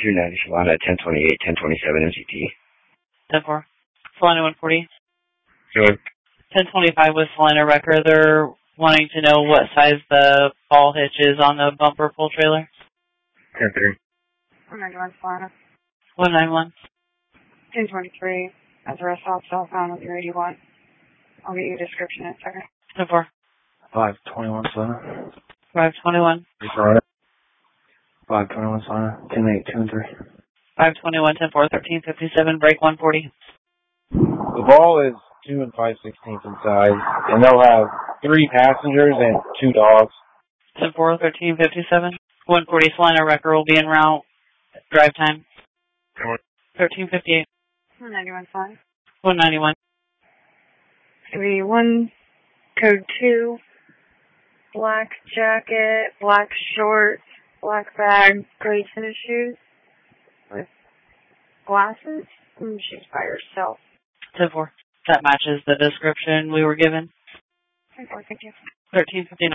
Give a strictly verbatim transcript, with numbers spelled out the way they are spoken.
two ninety Solana, ten twenty-eight, ten twenty-seven M C T. ten four. Solana one forty. Good. ten twenty-five with Solana Wrecker. They're wanting to know what size the ball hitch is on the bumper pull trailer. ten three. one ninety-one Solana. one ninety-one. ten twenty-three. That's the rest off southbound with your eighty-one. I'll get you a description in a second. ten four. five twenty-one Solana. five twenty-one. Solana. five twenty-one Solana. ten eight, two and three. five twenty-one, ten four, thirteen fifty-seven, break one forty. The ball is two and five sixteenths in size, and they'll have three passengers and two dogs. ten four, thirteen fifty-seven. one forty Solana Wrecker will be en route. Drive time. thirteen fifty-eight. one ninety-one Solana. one ninety-one. one, code two, black jacket, black shorts, black bag, gray tennis shoes with glasses, and she's by herself. ten four. That matches the description we were given. ten four, thank you. thirteen fifty-nine.